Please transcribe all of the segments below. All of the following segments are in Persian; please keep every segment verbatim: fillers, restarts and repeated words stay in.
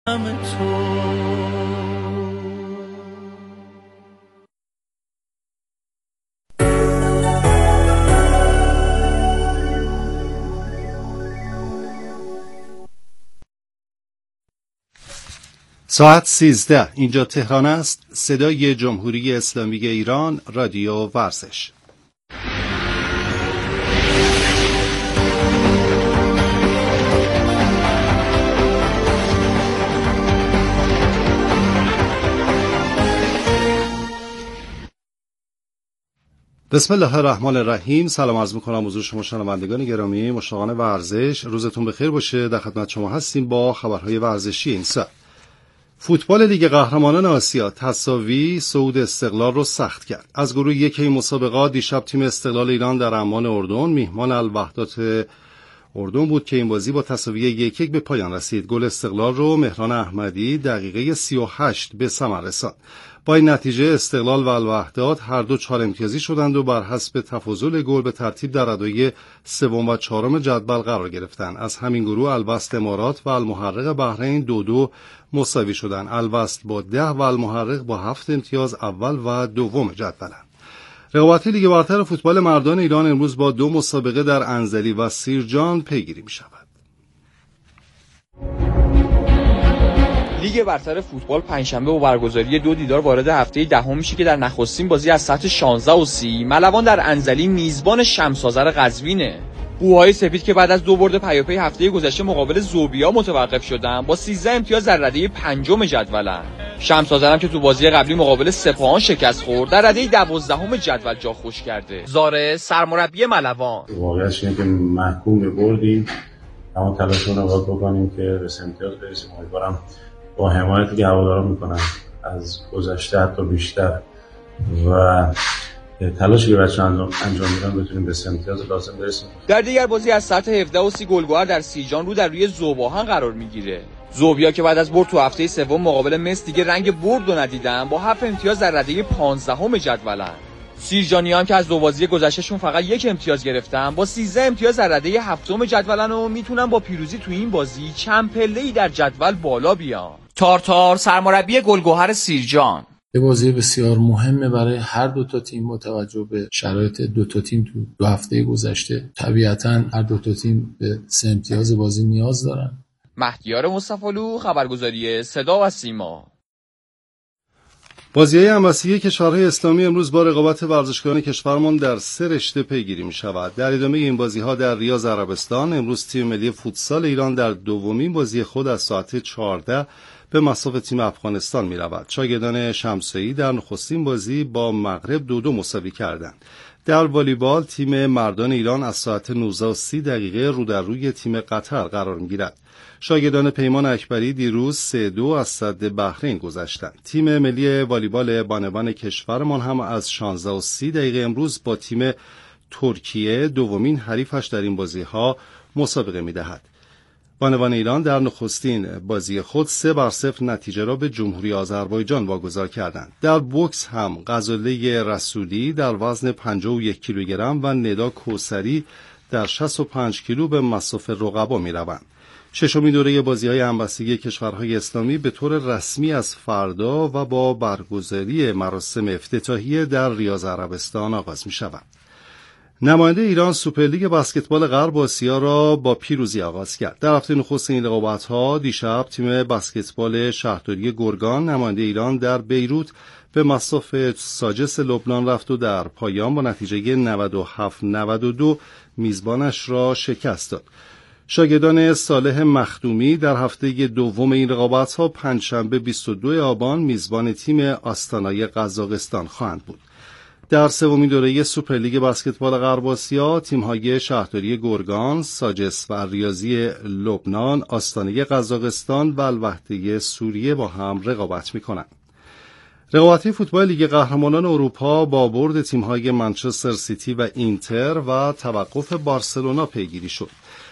ساعت سیزده، اینجا تهران است. صدای جمهوری اسلامی ایران، رادیو ورزش. بسم الله الرحمن الرحیم. سلام عرض می‌کنم حضور شما شنوندگان گرامی، مشتاقان ورزش. روزتون بخیر باشه. در خدمت شما هستیم با خبرهای ورزشی این ساعت. فوتبال لیگ قهرمانان آسیا تساوی صعود استقلال رو سخت کرد. از گروه یک این مسابقات دیشب تیم استقلال ایران در عمان اردن میهمان الوحدات اردن بود که این بازی با تساوی یک یک به پایان رسید. گل استقلال رو مهران احمدی دقیقه سی و هشت به ثمر رساند. با این نتیجه استقلال و الوحدات هر دو چهار امتیازی شدند و بر حسب تفاضل گل به ترتیب در ردای سوم و چهارم جدول قرار گرفتند. از همین گروه الوصل امارات و المحرق بحرین دو دو مساوی شدند. الوصل با ده و المحرق با هفت امتیاز اول و دوم جدولند. رقابت لیگ برتر فوتبال مردان ایران امروز با دو مسابقه در انزلی و سیرجان پیگیری می شود. لیگ برتر فوتبال پنجشنبه با برگزاری دو دیدار وارد هفته دهم میشه که در نخستین بازی از ساعت شانزده و سی ملوان در انزلی میزبان شمس آذر قزوینه. بوهای سپید که بعد از دو برد پیاپی هفته گذشته مقابل زوبیا متوقف شدن با سیزده امتیاز در رده پنجم جدولن. شمس آذر هم که تو بازی قبلی مقابل سپاهان شکست خورد در رده دوازدهم جدول جا خوش کرده. زاره سرمربی ملوان: واقعیتش اینه که محکوم به بردیم، اما تلاشمون رو باید بکنیم که به امتیاز برسیم. امیدوارم با حمایتی که هواداران میکنن از گذشته حتی بیشتر و تلاشی که بچه‌ها انجام میدن بتونیم به امتیاز لازم برسیم. در دیگر بازی از ساعت هفده و سی گلگهر در سیجان رو در روی ذوباهن قرار میگیره. زوبیا که بعد از برد تو هفته سوم مقابل مس دیگه رنگ برد رو ندیدن، با هفت امتیاز در رده پانزدهم جدولن. سیرجانیان که از دو بازی گذشتهشون فقط یک امتیاز گرفتن با سیزده امتیاز در رده هفتم جدولن و میتونن با پیروزی تو این بازی چند پله‌ای در جدول بالا بیان. تارتار سرمربی گلگهر سیرجان: یه بازی بسیار مهمه برای هر دو تا تیم با توجه به شرایط دو تا تیم تو دو هفته گذشته. طبیعتاً هر دو تا تیم به سه امتیاز بازی نیاز دارن. مهدیار مصطفی‌لو، خبرگزاری صدا و سیما. بازی‌های همبستگی کشورهای اسلامی امروز با رقابت ورزشکاران کشورمان در سه رشته پیگیری می‌شود. در ادامه این بازی‌ها در ریاض عربستان امروز تیم ملی فوتسال ایران در دومین بازی خود از ساعت چهارده به مصاف تیم افغانستان می‌رود. شاگردان شمسایی در نخستین بازی با مغرب دو دو مساوی کردند. در والیبال تیم مردان ایران از ساعت نوزده و سی دقیقه رو در روی تیم قطر قرار می‌گیرد. شاگردان پیمان اکبری دیروز سه دو از سد بحرین گذشتند. تیم ملی والیبال بانوان کشورمان هم از شانزده و سی دقیقه امروز با تیم ترکیه دومین حریفش در این بازی‌ها مسابقه می‌دهد. بانوان ایران در نخستین بازی خود سه بر صفر نتیجه را به جمهوری آذربایجان واگذار کردند. در بوکس هم غزاله رسولی در وزن پنجاه و یک کیلوگرم و ندا کوثری در شصت و پنج کیلو به مصاف رقبا می‌روند. ششمین دوره بازی‌های همبستگی کشورهای اسلامی به طور رسمی از فردا و با برگزاری مراسم افتتاحیه در ریاض عربستان آغاز می‌شود. نماینده ایران سوپرلیگ بسکتبال غرب آسیا را با پیروزی آغاز کرد. در هفته نخست این رقابت‌ها دیشب تیم بسکتبال شهرداری گرگان نماینده ایران در بیروت به مصاف ساجس لبنان رفت و در پایان با نتیجه نود و هفت نود و دو میزبانش را شکست داد. شاگردان صالح مخدومی در هفته دوم این رقابت‌ها پنجشنبه بیست و دو آبان میزبان تیم آستانای قزاقستان خواهند بود. در سومین دوره سوپرلیگ بسکتبال غرب آسیا تیم‌های شهرداری گرگان، ساجس و ریاضی لبنان، آستانه قزاقستان و الوحده سوریه با هم رقابت می‌کنند. رقابت فوتبال لیگ قهرمانان اروپا با برد تیم‌های منچستر سیتی و اینتر و توقف بارسلونا پیگیری شد.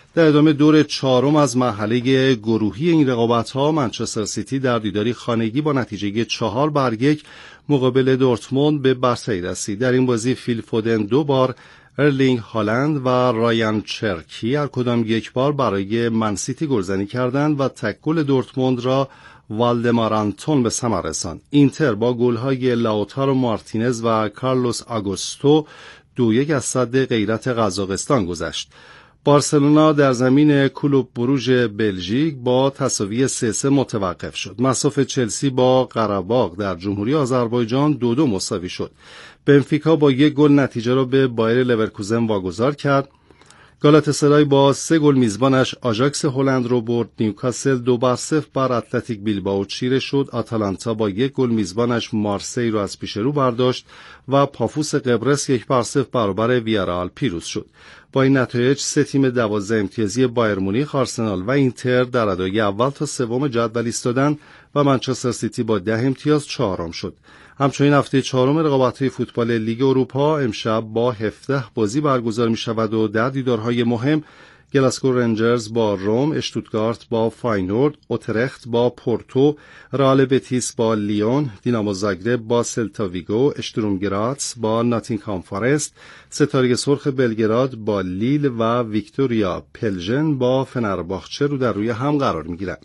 در ادامه دور چهارم از مرحله گروهی این رقابت‌ها منچستر سیتی در دیداری خانگی با نتیجه چهار بر یک مقابل دورتموند به برتری رسید. در این بازی فیل فودن دو بار، ارلینگ هالند و رایان چرکی هر کدام یک بار برای منسیتی گلزنی کردند و تک گل دورتموند را والدمار آنتون به ثمر رساند. اینتر با گل‌های لاوتارو مارتینز و کارلوس آگوستو دو یک از سد غیرت قزاقستان گذشت. بارسلونا در زمین کلوب بروژ بلژیک با تساوی سه سه متوقف شد. مصاف چلسی با قره‌باغ در جمهوری آذربایجان دو دو مساوی شد. بنفیکا با یک گل نتیجه را به بایر لورکوزن واگذار کرد. گالاتاسرای با سه گل میزبانش آژاکس هلند رو برد. نیوکاسل دو بر صفر بر اتلتیک بیلبائو چیره شد. آتالانتا با یک گل میزبانش مارسی رو از پیش رو برداشت و پافوس قبرس یک بر صفر برابر ویارال پیروز شد. با این نتایج سه تیم دوازده امتیازی بایر مونیخ، آرسنال و اینتر در ردای اول تا سوم جدول ایستادند و منچستر سیتی با ده امتیاز چهارم شد. همچنین هفته چهارم رقابت‌های فوتبال لیگ اروپا امشب با هفده بازی برگزار می‌شود و در دیدارهای مهم گلاسکو رنجرز با روم، اشتوتگارت با فاینورد، اوترخت با پورتو، رئال بتیس با لیون، دینامو زاگرب با سلتا ویگو، اشتروم گراتس با ناتینگهام فارست، ستاره سرخ بلگراد با لیل و ویکتوریا پلژن با فنرباخچه رو در روی هم قرار می‌گیرند.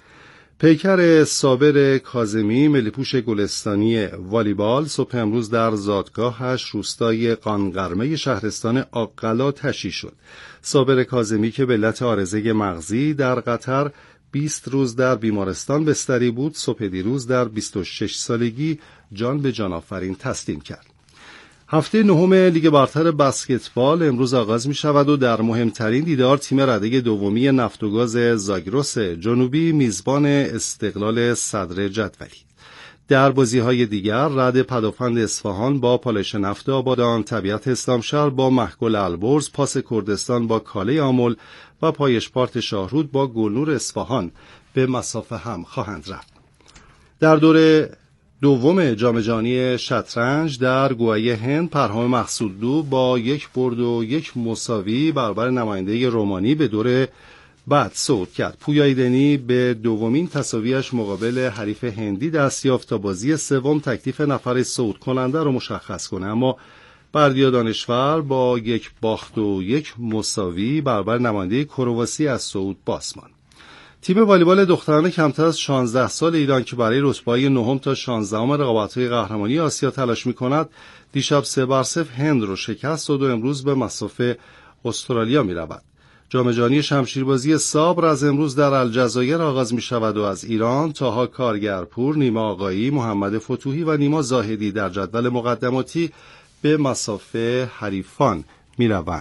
پیکر صابر کاظمی ملیپوش گلستانی والیبال صبح امروز در زادگاهش روستای قانقرمه شهرستان آقلا تشییع شد. صابر کاظمی که به علت عارضه مغزی در قطر بیست روز در بیمارستان بستری بود، صبح دیروز در بیست و شش سالگی جان به جان آفرین تسلیم کرد. هفته نهم لیگ برتر بسکتبال امروز آغاز می شود و در مهمترین دیدار تیم رده دومی نفت و گاز زاگرس جنوبی میزبان استقلال صدر جدولی. در بازی‌های دیگر رد پدافند اصفهان با پالایش نفت آبادان، طبیعت اسلامشهر با محگل البرز، پاس کردستان با کاله آمل و پایشپارت شاهرود با گلنور اصفهان به مسافه هم خواهند رفت. در دور دوم جام جهانی شطرنج در گوای هند پرهام مقصودلو با یک برد و یک مساوی برابر نماینده رومانی به دور بعد صعود کرد. پویا ایدنی به دومین تساویش مقابل حریف هندی دست یافت تا بازی سوم تکلیف نفر صعود کننده رو مشخص کنه، اما بردیا دانشور با یک باخت و یک مساوی برابر نماینده کرواسی از صعود باز ماند. تیم والیبال دختران کمتر از شانزده سال ایران که برای رتبه‌های نهم تا شانزدهم رقابت‌های قهرمانی آسیا تلاش می‌کند، دیشب سه بر صفر هند رو شکست داد و امروز به مصاف استرالیا می‌رود. جام جهانی شمشیربازی صابر از امروز در الجزایر آغاز می‌شود و از ایران طاها کارگرپور، نیما آقایی، محمد فتوحی و نیما زاهدی در جدول مقدماتی به مصاف حریفان می‌روند.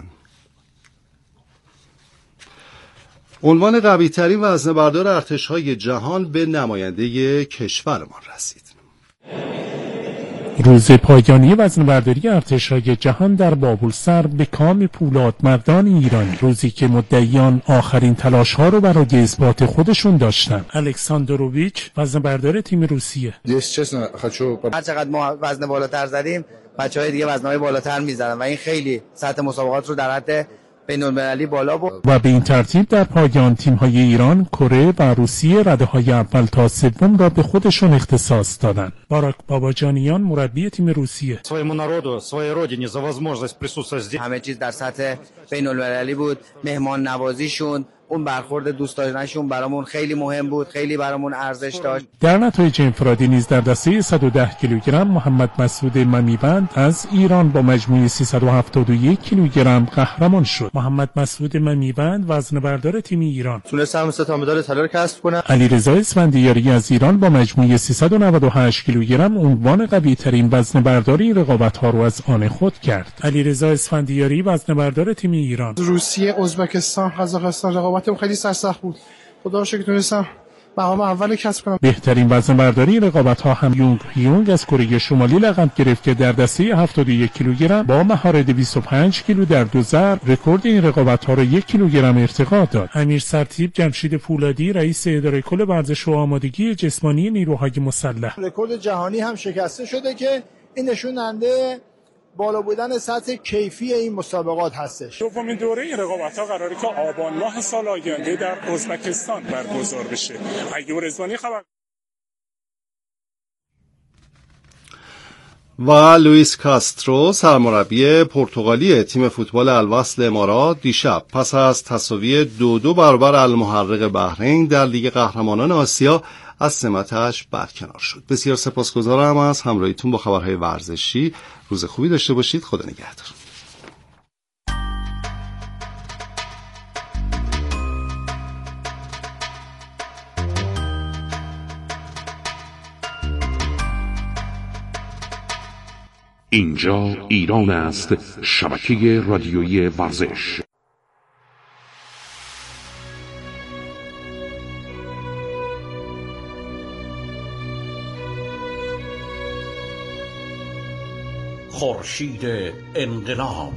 عنوان قوی‌ترین وزنه‌بردار ارتش‌های جهان به نماینده کشورمان رسید. روز پایانی وزنه‌برداری ارتش‌های جهان در بابلسر به کام پولادمردان ایرانی، روزی که مدعیان آخرین تلاش‌ها رو برای اثبات خودشون داشتن. الکساندروویچ وزنه‌بردار تیم روسیه: هر چقدر ما وزن بالاتر زدیم، بچه‌های دیگه وزن‌های بالاتر می‌زدن و این خیلی سطح مسابقات رو در حد بین‌المللی بالا برد. و به این ترتیب در پایان تیم‌های ایران، کره و روسیه رده‌های اول تا سوم را به خودشون اختصاص دادند. باراک باباجانیان مربی تیم روسیه: همه چیز در سطح بین‌المللی بود. مهمان نوازیشون، اون برخورد دوست داشتنشون برامون خیلی مهم بود، خیلی برامون ارزش داشت. در نتایج انفرادی نیز در دسته صد و ده کیلوگرم محمد مسعود ممیوند از ایران با مجموع سیصد و هفتاد و یک کیلوگرم قهرمان شد. محمد مسعود ممیوند وزنه‌بردار تیم ایران: تونستم سه تا مدال طلا کسب کنم. علیرضا اسفندیاری از ایران با مجموع سیصد و نود و هشت کیلوگرم عنوان قوی‌ترین وزنه‌بردار این رقابت‌ها را از آن خود کرد. علیرضا اسفندیاری وزنه‌بردار تیم ایران: روسیه، ازبکستان، قزاقستان رقابتم خیلی سرسخت بود. خدا رو شکر تونستم مقام اول کسب کنم. بهترین وزنه‌برداری رقابت‌ها هم یونگ یونگ از کره شمالی لقب گرفت که در دسته هفتاد و یک کیلوگرم با مهار دویست و پنج کیلو در دو ضرب رکورد این رقابت‌ها را یک کیلوگرم ارتقا داد. امیر سرتیپ جمشید فولادی رئیس اداره کل ورزش و آمادگی جسمانی نیروهای مسلح: رکورد جهانی هم شکسته شده که این نشوننده بالا بودن سطح کیفی این مسابقات هستش. دومین دوره این رقابت‌ها قراره که آبان ماه سال آینده در ازبکستان برگزار بشه. ایوب رضوانی خبر. و لوئیس کاسترو سرمربی پرتغالی تیم فوتبال الوصل امارات دیشب پس از تساوی دو دو برابر المحرق بحرین در لیگ قهرمانان آسیا از سمتش برکنار شد. بسیار سپاسگزارم از همراهیتون با خبرهای ورزشی. روز خوبی داشته باشید. خدا نگهدار. اینجا ایران است، شبکه رادیویی ورزش. خورشید انقلاب.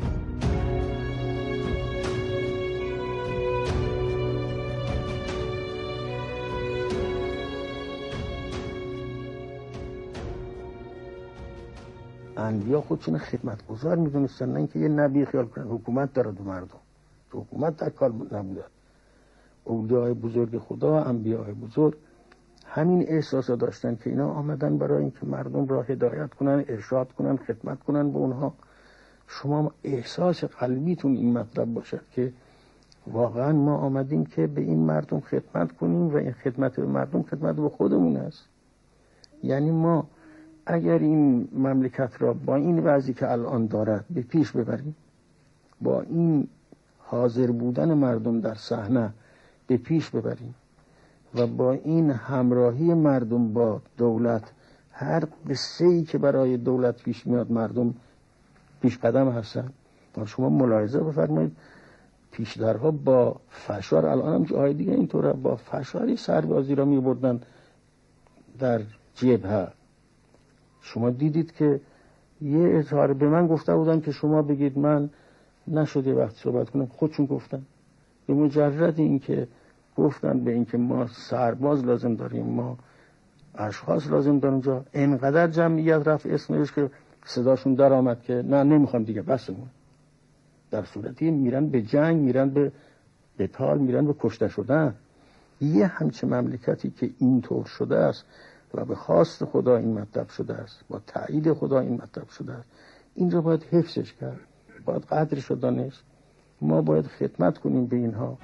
انبیا خودشون خدمتگزار میدونستن، نه اینکه یه نبی خیال کنن حکومت داره دو مردم. تو حکومت در کار نبوده. اولیاء بزرگ خدا، انبیاء بزرگ همین احساس داشتن که اینا آمدن برای اینکه مردم را هدایت کنن، ارشاد کنن، خدمت کنن به اونها. شما احساس قلبیتون این مطلب باشد که واقعا ما آمدیم که به این مردم خدمت کنیم و این خدمت به مردم خدمت به خودمون است. یعنی ما اگر این مملکت را با این وضعی که الان دارد به پیش ببریم، با این حاضر بودن مردم در صحنه به پیش ببریم و با این همراهی مردم با دولت، هر قصه‌ای که برای دولت پیش میاد مردم پیش قدم هستن. شما ملاحظه بفرمایید پیشدرها با فشار، الان هم جاهای دیگه اینطوره، با فشاری سربازی را میبردن در جبهه. شما دیدید که یه اظهار به من گفته بودن که شما بگید من نشده وقت صحبت کنم، خودشون گفتن. به مجرد این که گفتن به این که ما سرباز لازم داریم، ما اشخاص لازم داریم جا، اینقدر جمعیت رفت اسمش که صداشون در آمد که نه نمیخوام دیگه بسمون. در صورتی میرن به جنگ، میرن به قتال، میرن به کشته شدن. یه همچه مملکتی که اینطور شده است و به خواست خدا این مطلب شده است، با تایید خدا این مطلب شده است، این رو باید حفظش کرد، باید قدرش رو دانست. ما باید خدمت کنیم به اینها.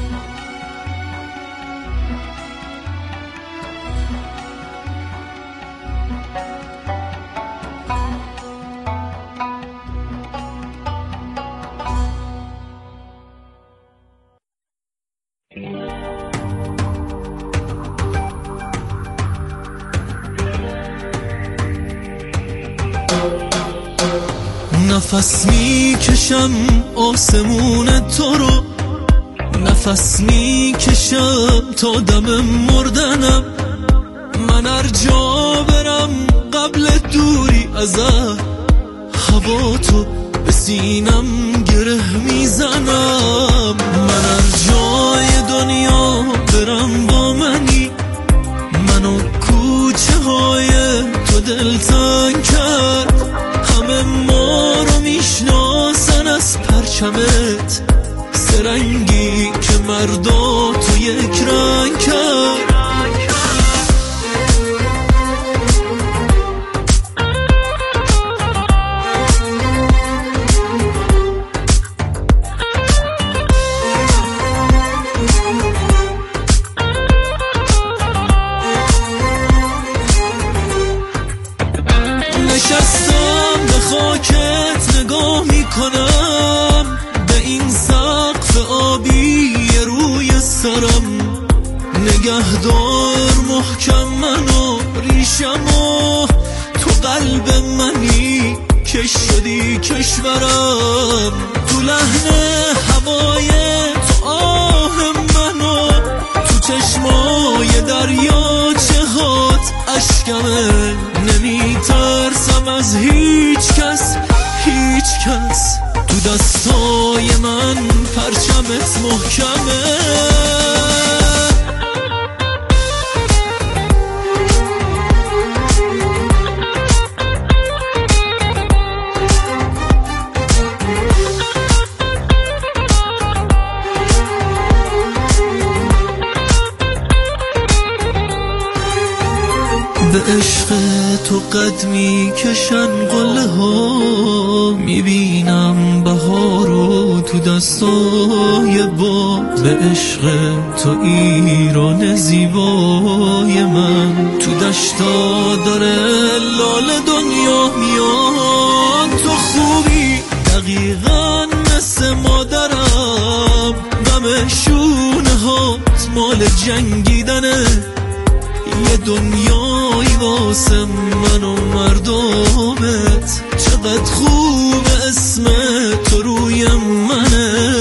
نفس می کشم آسمون تو رو، نفس می کشم تا دم مردنم. من هر جا برم قبل دوری ازت، هوا تو به سینم گره میزنم. من هر جای دنیا برم با منی، منو کوچه های تو دلتنگ کرد. همه ما رو میشناسن از پرچمت، سرنگی که مردا تو یک رنگ کرد. نشستم به خاکت نگاه میکنم، به این سقف آبی روی سرم. نگهدار محکم منو ریشمو، تو قلب منی که شدی کشورم. تو لحن هوای تو آه منو، تو چشمای دریاچه هات اشکمه. نمی ترسم از هیچ کس، هیچ کس. تو دستای من پرچمت محکمه. به عشق تو قد میکشن قله ها، میبینم بهارو تو دستای باد. به عشق تو ایران زیبای من، تو دشتا داره لال دنیا میاد. تو خوبی دقیقاً مثل مادرم، غم شونه هات مال جنگیدنه. یه دنیایی واسه من و مردمت، چقدر خوب اسم تو روی منه.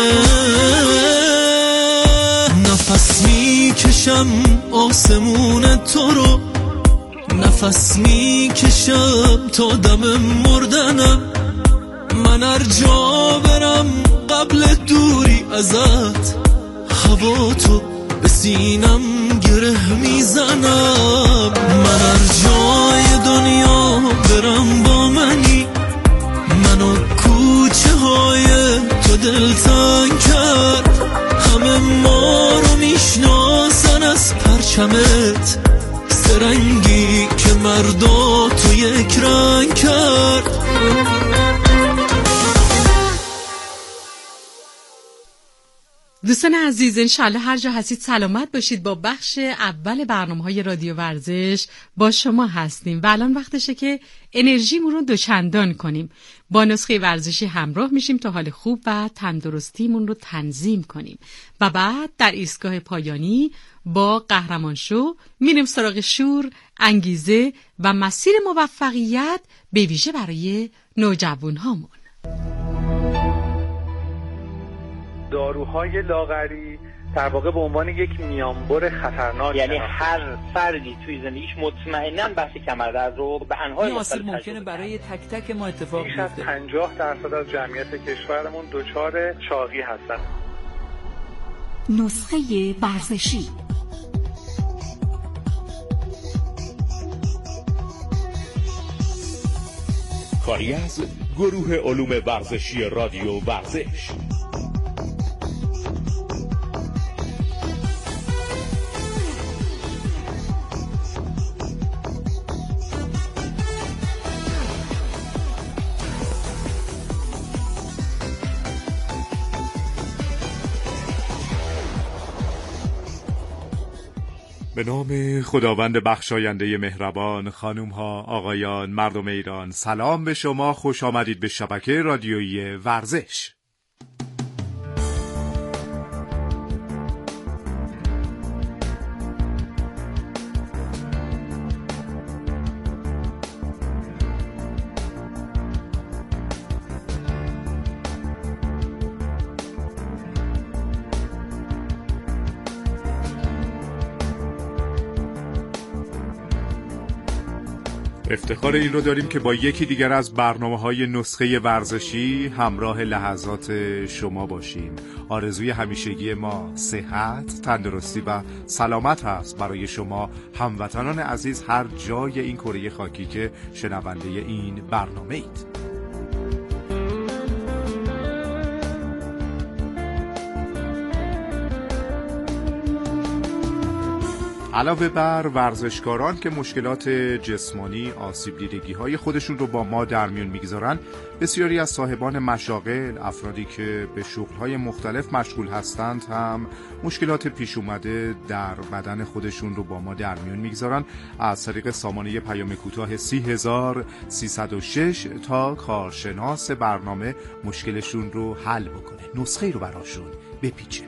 نفس میکشم آسمون تو رو، نفس میکشم تا دم مردنم. من هر جا برم قبل دوری ازت، هوا تو به سینم گره میزنم. من هر جای دنیا برم با منی، منو کوچه های تو دلتنگ کرد. همه ما رو میشناسن از پرچمت، سرنگی که مردا تو یک رنگ کرد. دوستان عزیز، انشالله هر جا هستید سلامت باشید. با بخش اول برنامه‌های رادیو ورزش با شما هستیم و الان وقتشه که انرژیمون رو دوچندان کنیم. با نسخه ورزشی همراه میشیم تا حال خوب و تندرستیمون رو تنظیم کنیم و بعد در ایستگاه پایانی با قهرمان شو میریم سراغ شور، انگیزه و مسیر موفقیت به ویژه برای نوجوان‌هامون. داروهای لاغری در واقع به عنوان یک میانبر خطرناک، یعنی هر فردی توی زندگیش مطمئناً بحث کمردرد رو به انواع مختلف ممکنه برای تک تک ما اتفاق بیفته. بیش از پنجاه درصد از جمعیت کشورمون دچار چاقی هستن. نسخه ورزشی کاری از گروه علوم ورزشی رادیو ورزش. به نام خداوند بخشاینده مهربان، خانوم ها، آقایان، مردم ایران، سلام به شما. خوش آمدید به شبکه رادیویی ورزش. افتخار این رو داریم که با یکی دیگر از برنامه‌های نسخه ورزشی همراه لحظات شما باشیم. آرزوی همیشگی ما صحت، تندرستی و سلامت هست برای شما هموطنان عزیز هر جای این کره خاکی که شنونده این برنامه اید. علاوه بر ورزشکاران که مشکلات جسمانی، آسیب دیدگی های خودشون رو با ما در میون میگذارن، بسیاری از صاحبان مشاغل، افرادی که به شغل‌های مختلف مشغول هستند هم مشکلات پیش اومده در بدن خودشون رو با ما در میون میگذارن. از طریق سامانه پیام کوتاه سی هزار سیصد و شش تا کارشناس برنامه مشکلشون رو حل بکنه، نسخه رو براشون بپیچه.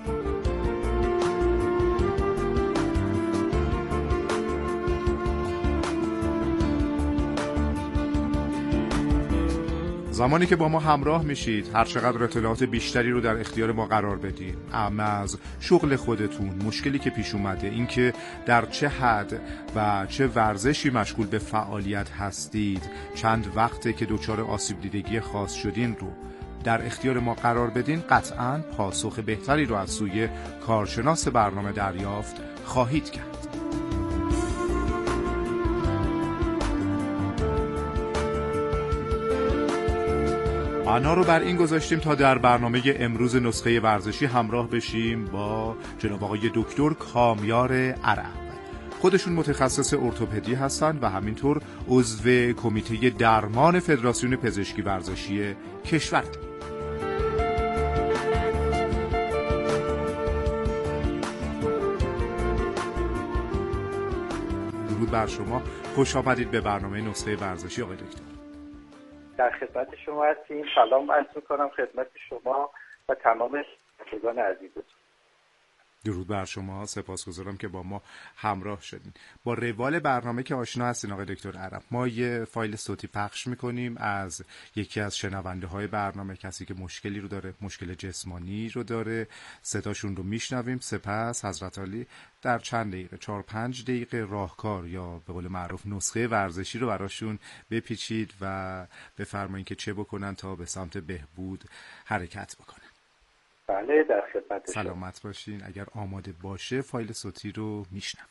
زمانی که با ما همراه میشید، هر چقدر اطلاعات بیشتری رو در اختیار ما قرار بدید، اما از شغل خودتون، مشکلی که پیش اومده، اینکه در چه حد و چه ورزشی مشغول به فعالیت هستید، چند وقته که دچار آسیب دیدگی خاص شدین رو در اختیار ما قرار بدین، قطعاً پاسخ بهتری رو از سوی کارشناس برنامه دریافت خواهید کرد. آنها رو بر این گذاشتیم تا در برنامه امروز نسخه ورزشی همراه بشیم با جناب آقای دکتر کامیار عرب. خودشون متخصص ارتوپدی هستند و همینطور عضو کمیته درمان فدراسیون پزشکی ورزشی کشور. درود بر شما، خوش آمدید به برنامه نسخه ورزشی آقای دکتر. در خدمت شما هستیم. سلام عرض می‌کنم خدمت شما و تمام شنوندگان عزیزتون. درود بر شما، سپاسگزارم که با ما همراه شدین. با روال برنامه که آشنا هستین آقای دکتر عرب، ما یه فایل صوتی پخش میکنیم از یکی از شنونده های برنامه، کسی که مشکلی رو داره، مشکل جسمانی رو داره، صداشون رو میشنویم. سپس حضرت علی در چند دقیقه، چهار پنج دقیقه راهکار یا به قول معروف نسخه ورزشی رو براشون بپیچید و بفرمایید که چه بکنن تا به سمت بهبود حرکت بکنن. بله در خدمت شما. سلامت باشین. اگر آماده باشه فایل صوتی رو میشنویم.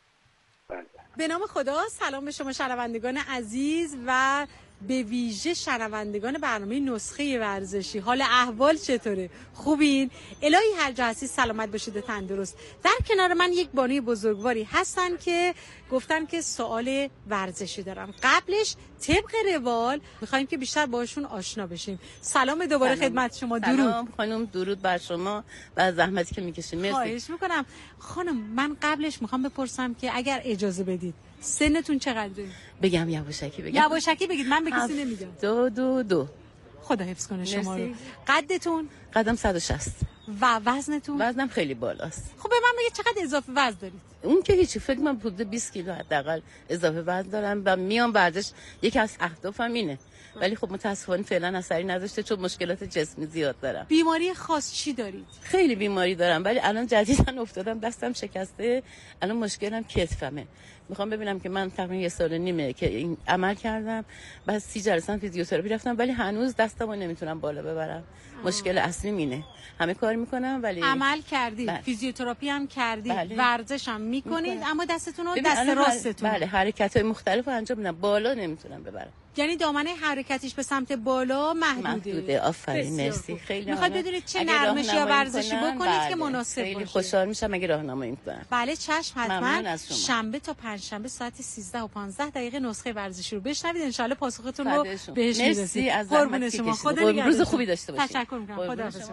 بله. به نام خدا، سلام به شما شنوندگان عزیز و به ویژه شنوندگان برنامه نسخه ورزشی. حال احوال چطوره؟ خوبین؟ الهی هر جا هستید سلامت باشید و تندرست. در کنار من یک بانوی بزرگواری هستن که گفتن که سوال ورزشی دارم. قبلش طبق روال میخوایم که بیشتر باشون آشنا بشیم. سلام دوباره سلام. خدمت شما. درود. سلام خانم، درود بر شما و زحمتی که میکشید. مرسی. خواهش میکنم. خانم من قبلش میخوام بپرسم که اگر اجازه بدید سنتون چقدره؟ بگم یواشکی بگم؟ یواشکی بگید، من به کسی نمیگم. دو دو دو. خدا حفظ کنه شما رو. قدتون؟ قدم صد و شصت. و وزنتون؟ وزنم خیلی بالاست. خب به من بگید چقدر اضافه وزن دارید؟ اون که هیچی، فکر من حدود بیست کیلو حداقل اضافه وزن دارم و میام ورزش. یکی از اهدافم اینه، ولی خب متاسفانه فعلا اثری نداشته چون مشکلات جسمی زیاد دارم. بیماری خاص چی دارید؟ خیلی بیماری دارم، ولی الان جدیداً افتادم دستم شکسته. الان مشکلم کتفمه. میخوام ببینم که من تقریبا یه سال و نیمه که این عمل کردم، بعد سی جلسه فیزیوتراپی رفتم، ولی هنوز دستمو نمیتونم بالا ببرم. آه. مشکل اصلی اینه. همه کار میکنم ولی عمل کردید، بله. فیزیوتراپی هم کردید، بله. ورزش هم میکنید میکنم. اما دستتون رو دست راستتون بله حرکت‌های مختلف انجام میدم، بالا نمیتونم ببرم. یعنی دامنه حرکتیش به سمت بالا محدوده. محدوده. آفرین، مرسی. خیلی میخواد بدونید چه نرمشی یا ورزشی بکنید بله. که مناسب باشه. خیلی خوشحال میشم اگه راهنمایی کنن. بله چشم، حتما. شنبه تا پنجشنبه ساعت سیزده و پانزده دقیقه نسخه ورزشی رو بشنوید، ان شاءالله پاسختون رو بهش میرسید. قربون شما، خدا نگهدار. روز خوبی داشته باشید. تشکر میکنم. خداحافظ.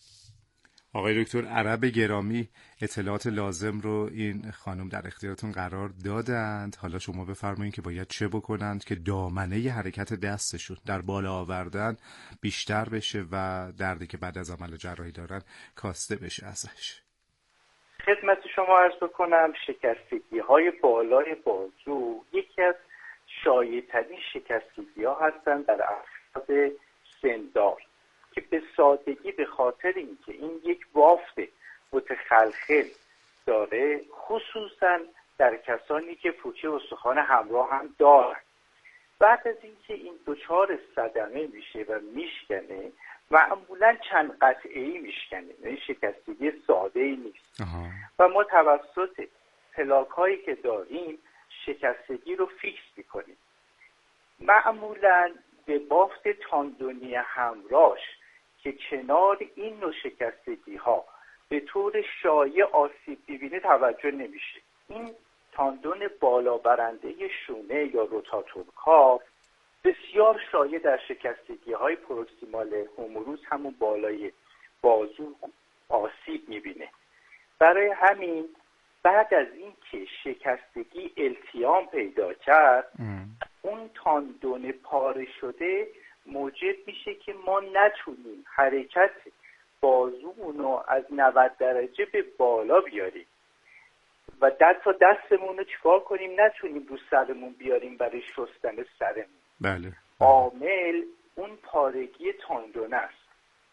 آقای دکتر عرب گرامی، اطلاعات لازم رو این خانم در اختیارتون قرار دادند. حالا شما بفرمایید که باید چه بکنند که دامنه ی حرکت دستشون در بالا آوردن بیشتر بشه و دردی که بعد از عمل جراحی دارن کاسته بشه ازش. خدمت شما عرض بکنم شکستگی های بالای بازو یکی از شایع‌ترین شکستگی ها هستند در افراد سندار که به سادگی به خاطر اینکه این یک بافت متخلخل داره، خصوصا در کسانی که پوچه استخوان همراه هم دارند. بعد از اینکه این دچار صدمه میشه و میشکنه، معمولا چند قطعه‌ای میشکنه، این شکستگی ساده ای نیست. آها. و ما توسط پلاک هایی که داریم شکستگی رو فیکس میکنیم. معمولا به بافت تاندونی همراهش که کنار این نوع شکستگی ها به طور شایع آسیب ببینه توجه نمیشه. این تاندون بالا برنده شونه یا روتاتور کاف بسیار شایع در شکستگی های پروکسیمال هومروس، همون بالای بازو، آسیب میبینه. برای همین بعد از این که شکستگی التیام پیدا کرد ام. اون تاندون پاره شده موجب میشه که ما نتونیم حرکت بازومون رو از نود درجه به بالا بیاریم و دست تا دستمون رو چیکار کنیم نتونیم رو سرمون بیاریم برای شستن سرمون. بله. عامل اون پارگی تاندون است.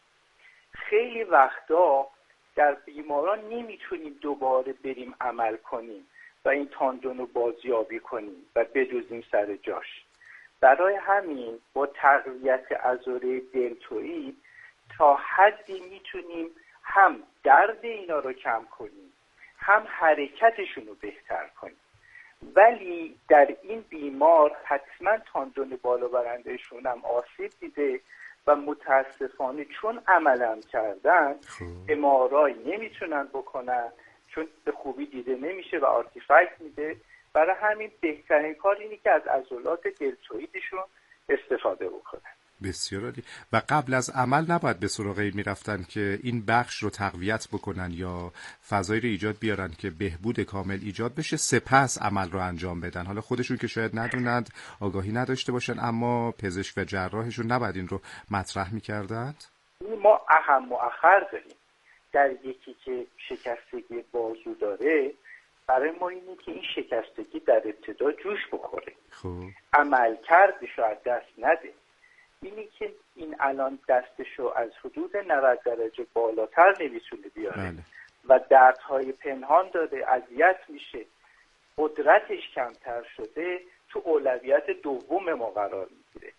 خیلی وقتا در بیماران نمیتونیم دوباره بریم عمل کنیم و این تاندون رو بازیابی کنیم و بدوزیم سر جاش. برای همین با تقویت عضله دلتوئید تا حدی میتونیم هم درد اینا رو کم کنیم، هم حرکتشون رو بهتر کنیم. ولی در این بیمار حتما تاندون بالا برندهشون هم آسیب دیده و متاسفانه چون عملم کردن ام آر آی نمیتونن بکنن، چون به خوبی دیده نمیشه و آرتیفکت میده. برای همین بهترین کار اینه که از عضلات دلتوئیدشون استفاده بکنن. بسیار عالی. و قبل از عمل نباید به سراغ این میرفتن که این بخش رو تقویت بکنن یا فضایی رو ایجاد بیارن که بهبود کامل ایجاد بشه، سپس عمل رو انجام بدن؟ حالا خودشون که شاید ندونند، آگاهی نداشته باشن، اما پزشک و جراحشون نباید این رو مطرح میکردند؟ ما اهم مؤخر داریم. در یکی که شکستگی بازو داره، برای ما اینه که این شکستگی در ابتدا جوش بخوره، خب عمل کردش رو از دست نده. اینی که این الان دستشو از حدود نود درجه بالاتر نمیتونه بیاره بله. و دردهای پنهان داره، اذیت میشه، قدرتش کمتر شده، تو اولویت دوم ما قرار میگیره.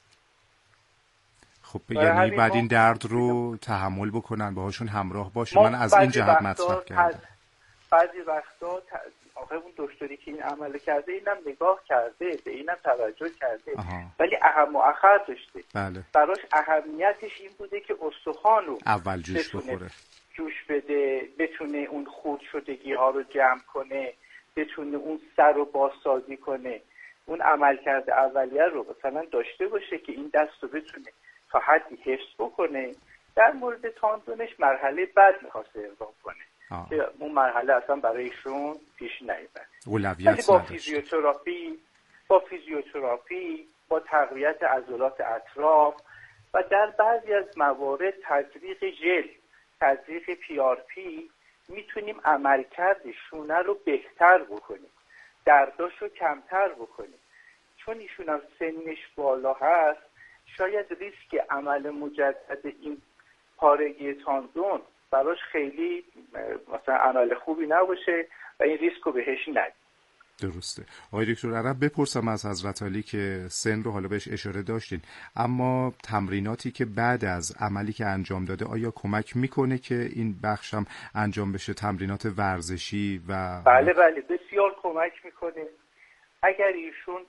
خب یعنی بعد این درد رو تحمل بکنن، باهاشون همراه باشه. من از این جهت مطرح کردم. بعضی وقتا آخه اون دکتری که این عمل کرده اینم نگاه کرده، به اینم توجه کرده، آها. ولی اهم مؤخر داشته. بله. براش اهمیتش این بوده که استخوان رو اول جوش بخوره، جوش بده، بتونه اون خرد شدگی ها رو جمع کنه، بتونه اون سر رو بازسازی کنه، اون عمل کرده اولیه رو مثلا داشته باشه که این دست رو بتونه تا حدی حفظ بکنه. در مورد تاندونش مرحله بعد میخواسته اقدام کنه که اون مرحله اصلا برایشون پیش نیامد. اولویت با فیزیوتراپی با فیزیوتراپی با تقویت عضلات اطراف و در بعضی از موارد تزریق ژل، تزریق پی آر پی میتونیم عملکرد شونه رو بهتر بکنیم، درداشو کمتر بکنیم. چون ایشون هم سنش بالا هست، شاید ریسک عمل مجدد این پارگی تاندون براش خیلی مثلا عمل خوبی نباشه و این ریسک رو بهش ندید. درسته. آقای دکتر عرب، بپرسم از حضرت عالی که سن رو حالا بهش اشاره داشتین، اما تمریناتی که بعد از عملی که انجام داده آیا کمک میکنه که این بخش هم انجام بشه، تمرینات ورزشی و بله بله بسیار کمک میکنه. اگر ایشون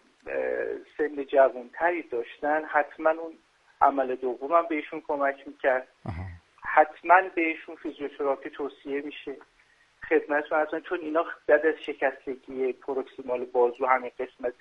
سن جوانتری داشتن حتما اون عمل دوم هم بهشون کمک میکرد. آها. حتما بهشون فیزیوتراپی توصیه میشه. خدمتتون هستن، چون اینا بعد از شکستگی پروکسیمال بازو، همین قسمت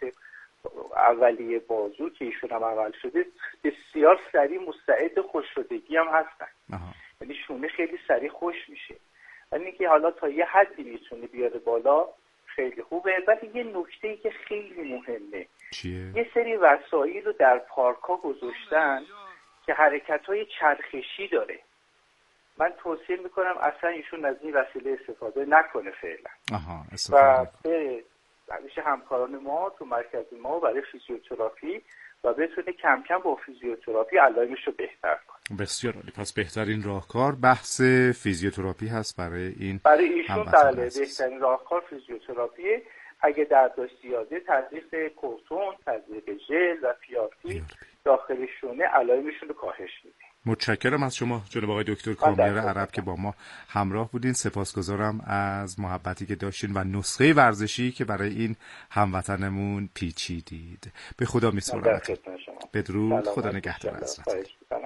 اولیه بازو که ایشون هم عمل شده، بسیار سریع مستعد خشک‌شدگی هم هستن. یعنی شونه خیلی سریع خوش میشه. یعنی اینکه حالا تا یه حدی میتونه بیاره بالا خیلی خوبه. ولی یه نکته‌ای که خیلی مهمه، چیه؟ یه سری وسایل رو در پارک‌ها گذاشتن که حرکت‌های چرخشی داره. من توصیه میکنم اصلا ایشون از این وسیله استفاده نکنه فعلا. آها استفاده. و به روش همکاران ما تو مرکز ما برای فیزیوتراپی و بتونه کم کم با فیزیوتراپی علائمش رو بهتر کنه. بسیار عالی. پس بهترین راهکار بحث فیزیوتراپی هست برای این برای ایشون. بله بهترین راهکار فیزیوتراپیه. اگه دردش زیاده، تزریق کورتون، تزریق ژل و پی آر پی داخل شونه علائمشون رو کاهش میده. متشکرم از شما جناب آقای دکتر کامیار عرب که با ما همراه بودین. سپاسگزارم از محبتی که داشتین و نسخه ورزشی که برای این هموطنمون پیچیدید. به خدا میسپارم. بدرود. خدا نگهدار حضرت.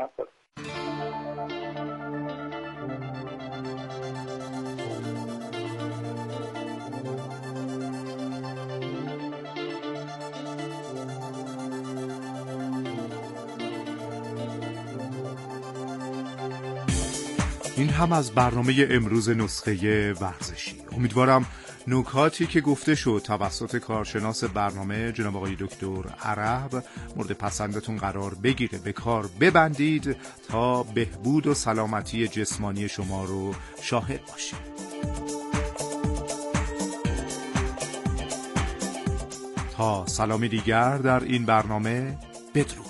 این هم از برنامه امروز نسخه ورزشی. امیدوارم نکاتی که گفته شد توسط کارشناس برنامه جناب آقای دکتر عرب مورد پسندتون قرار بگیره، به کار ببندید تا بهبود و سلامتی جسمانی شما رو شاهد باشید. تا سلامی دیگر در این برنامه، بدرود.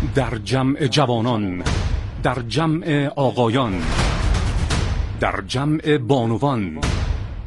در جمع جوانان، در جمع آقایان، در جمع بانوان،